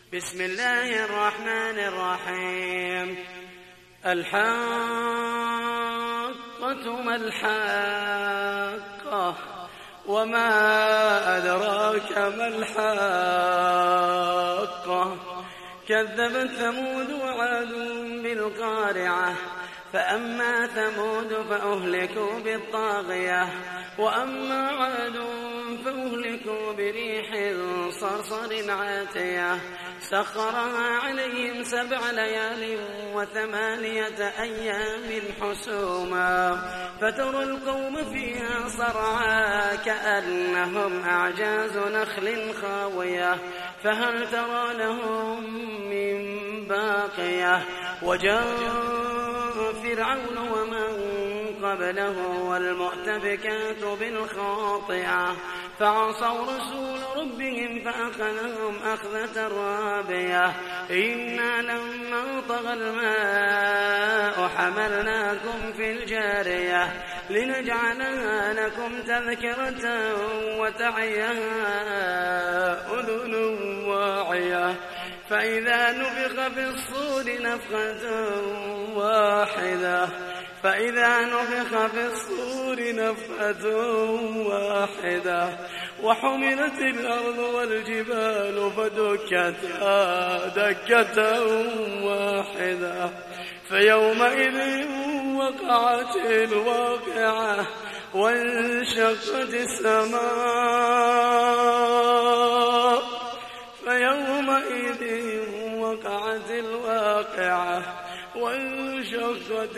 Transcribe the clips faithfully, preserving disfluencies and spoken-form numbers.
بسم الله الرحمن الرحيم. الحاقة ما الحاقة وما أدراك ما الحاقة كذبت ثمود وعاد بالقارعة فأما ثمود فأهلكوا بالطاغية وأما عاد فأهلكوا بريح صرصر عاتية سخرها عليهم سبع ليال وثمانية أيام حسوما فترى القوم فيها صرعا كأنهم أعجاز نخل خاوية فهل ترى لهم من باقية وجاء فرعون ومن قبله والمؤتفكات بالخاطئة فعصوا رسول ربهم فأخذهم أخذة رابية إنا لما طغى الماء حملناكم في الجارية لنجعلها لكم تذكرة وتعيها أذن واعية فإذا نفخ في الصور نفخة واحدة فإذا نفخ في الصور نفخة واحدة وحملت الأرض والجبال فدكتا دكة واحدة فيومئذ وقعت الواقعة وانشقت السماء فيومئذ وقعت الواقعة وانشقت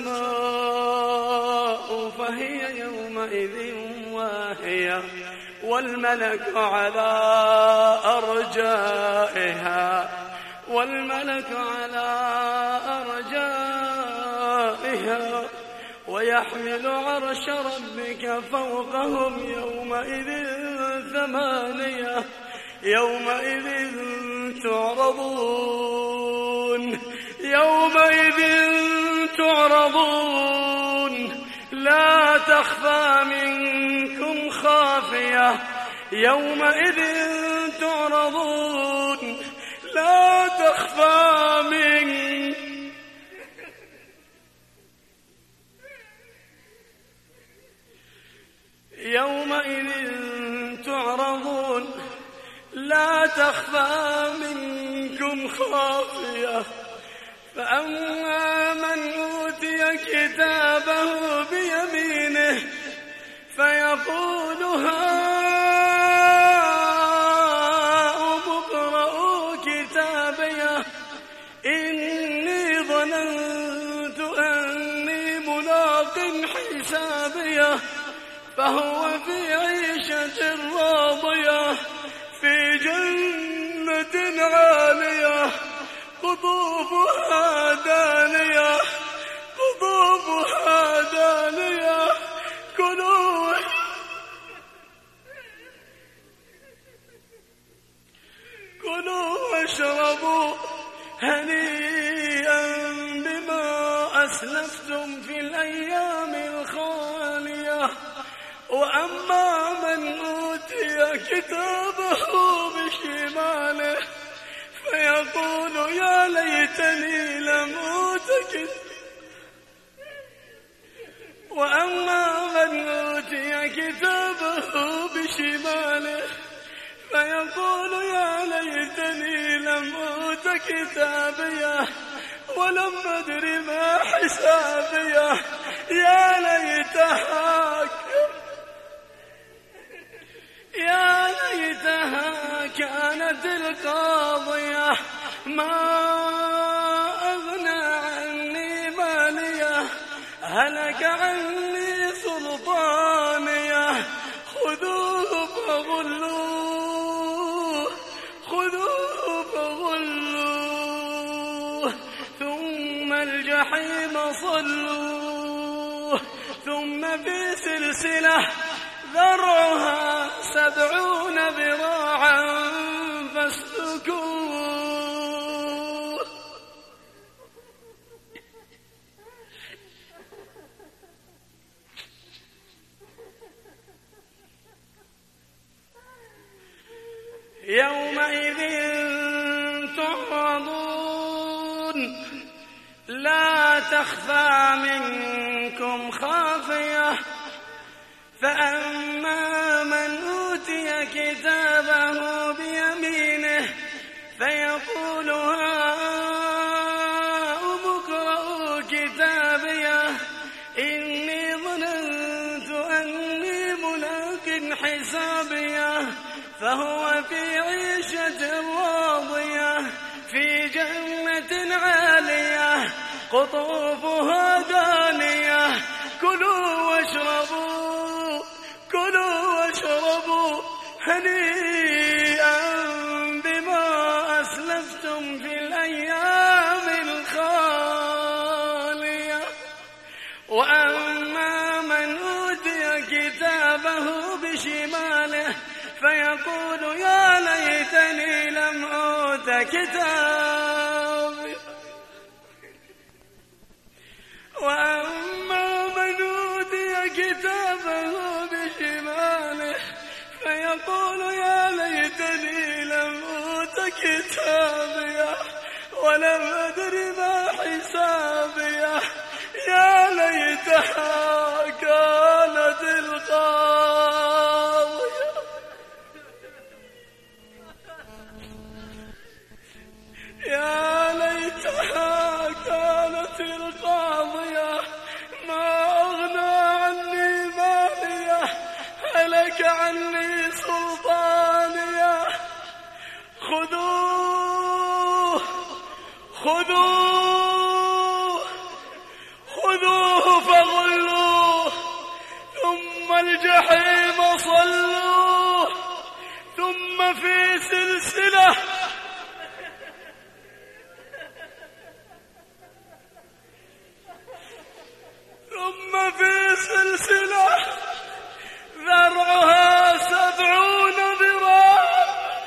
السماء فهي يومئذ واهية والملك على أرجائها والملك على أرجائها ويحمل عرش ربك فوقهم يومئذ ثمانية يومئذ تعرضون يومئذ تعرضون لا تخفى منكم خافية يومئذ تعرضون لا تخفى منكم يومئذ تعرضون لا تخفى منكم خافية فأما من أوتي كتابه بيمينه فيقول هاؤم اقرءوا كتابيه إني ظننت أني ملاق حسابيه فهو في عيشة راضية في جنة عالية قطوفها دانية قطوفها دانية كلوا كلوا واشربوا هنيئا بما أسلفتم في الأيام الخالية وأما من أوتي كتابه بشماله فيقول يا ليتني لم أوت كتابيه وأما من أوتي كتابه بشماله فيقول يا ليتني لم أوت كتابيه ولم أدر ما حسابيه يا ليتها يا ليتها كانت القاضية ما أغنى عني مالية هلك عني سلطانية خذوه فغلوه خذوه فغلوه ثم الجحيم صلوه ثم في سلسلة ذرعها سبعون ذراعا فاسلكوه يومئذ لا تخفى منكم خافية. فأما من أوتي كتابه بيمينه فيقول هاؤم اقرءوا كتابيه إني ظننت أني ملاق حسابيه فهو في عيشة راضية في جنة عالية قطوفها دانية. كلوا واشربوا كلوا واشربوا هنيئا بما أسلفتم في الأيام الخالية. وأما من أوتي كتابه بشماله فيقول يا ليتني لم أوت كتابي. وأما من أوتي كتابه بشماله فيقول يا ليتني لم أوت كتابي ولم أدر ما حسابي يا ليتها كانت القاضية. يا ليتها كانت القاضية ما أغنى عني مالية هلك عني سلطانية. خذوه خذوه خذوه فغلوه ثم الجحيم صلوه ثم في سلسلة ثم في سلسلة ذرعها سبعون ذراعا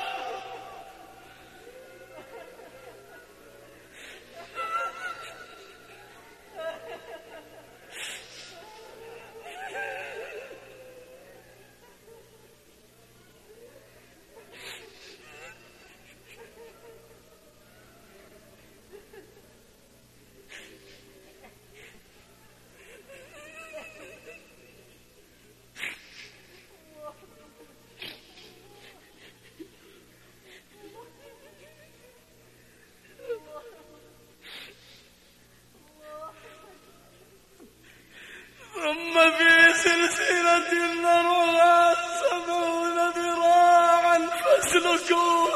ثم في سلسلة ذرعها سبعون ذراعا فاسلكوه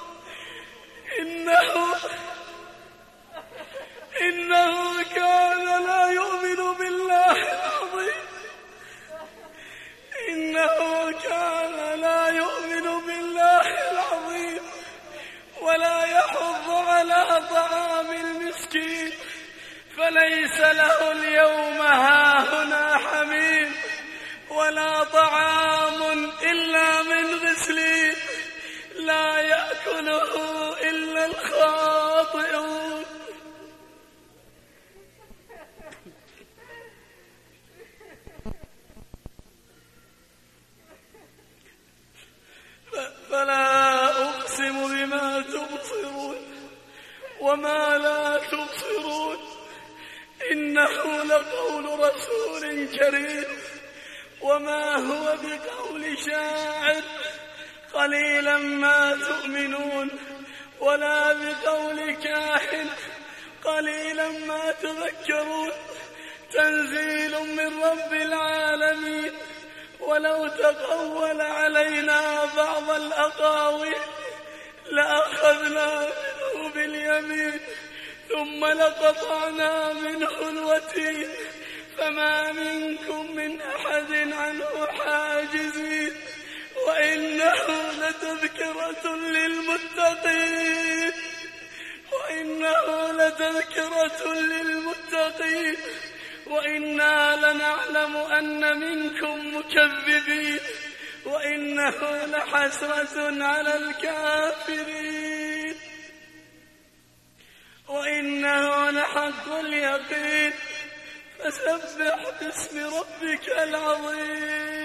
إنه إنه كان لا يؤمن بالله العظيم إنه كان لا يؤمن بالله العظيم ولا يحض على طعام المسكين فليس له اليوم هاهنا حميم ولا طعام إلا من غسلين لا يأكله إلا الخاطئون. فلا أقسم بما تبصرون وما لا تبصرون إنه لقول رسول كريم وما هو بقول شاعر قليلا ما تؤمنون ولا بقول كاهن قليلا ما تذكرون. تنزيل من رب العالمين. ولو تقول علينا بعض الأقاويل لأخذنا منه باليمين ثم لقطعنا منه الوتين فما منكم من أحد عنه حاجزين. وإنه لتذكرة للمتقين وإنه لتذكرة للمتقين وإنا لنعلم أن منكم مكذبين وإنه لحسرة على الكافرين وإنه لحق اليقين. فسبح باسم ربك العظيم.